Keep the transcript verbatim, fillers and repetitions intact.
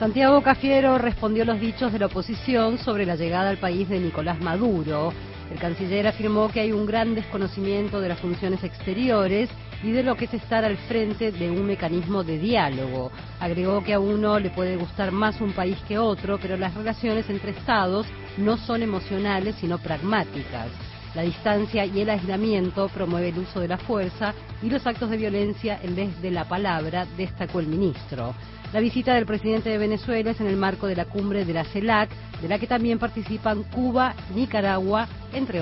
Santiago Cafiero respondió los dichos de la oposición sobre la llegada al país de Nicolás Maduro. El canciller afirmó que hay un gran desconocimiento de las funciones exteriores y de lo que es estar al frente de un mecanismo de diálogo. Agregó que a uno le puede gustar más un país que otro, pero las relaciones entre estados no son emocionales, sino pragmáticas. La distancia y el aislamiento promueve el uso de la fuerza y los actos de violencia en vez de la palabra, destacó el ministro. La visita del presidente de Venezuela es en el marco de la cumbre de la CELAC, de la que también participan Cuba, Nicaragua, entre otros.